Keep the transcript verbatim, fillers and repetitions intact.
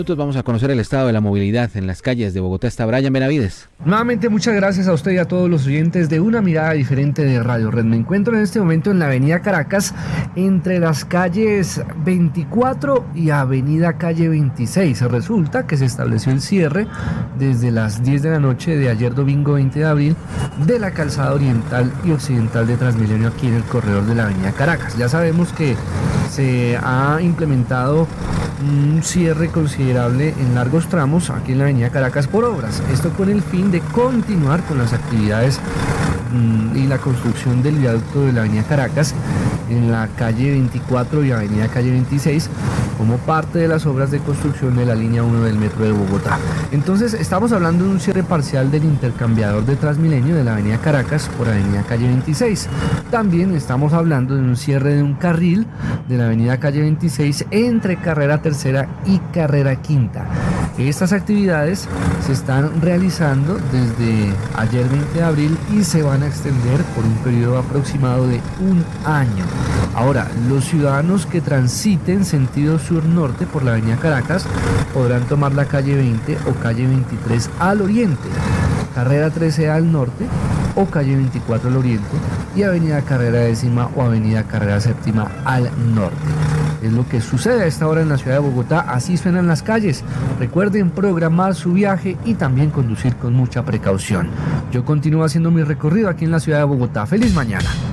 Nosotros vamos a conocer el estado de la movilidad en las calles de Bogotá. Está Brian Benavides. Nuevamente muchas gracias a usted y a todos los oyentes de Una Mirada Diferente de Radio Red. Me encuentro en este momento en la avenida Caracas, entre las calles veinticuatro y avenida calle veintiséis. Resulta que se estableció el cierre desde las diez de la noche de ayer domingo veinte de abril de la calzada oriental y occidental de Transmilenio aquí en el corredor de la avenida Caracas. Ya sabemos que se ha implementado un cierre considerable en largos tramos aquí en la avenida Caracas por obras. Esto con el fin de continuar con las actividades mmm, y la construcción del viaducto de la avenida Caracas en la calle veinticuatro y avenida calle veintiséis como parte de las obras de construcción de la línea uno del metro de Bogotá. Entonces estamos hablando de un cierre parcial del intercambiador de Transmilenio de la avenida Caracas por avenida calle veintiséis. También estamos hablando de un cierre de un carril de la avenida calle veintiséis entre carrera tercera y carrera quinta. Estas actividades se están realizando desde ayer veinte de abril y se van a extender por un periodo aproximado de un año. Ahora, los ciudadanos que transiten sentido sur-norte por la avenida Caracas podrán tomar la calle veinte o calle veintitrés al oriente, carrera trece al norte o calle veinticuatro al oriente y avenida Carrera décima o avenida Carrera séptima al norte. Es lo que sucede a esta hora en la ciudad de Bogotá. Así suenan las calles. Recuerden programar su viaje y también conducir con mucha precaución. Yo continúo haciendo mi recorrido aquí en la ciudad de Bogotá. ¡Feliz mañana!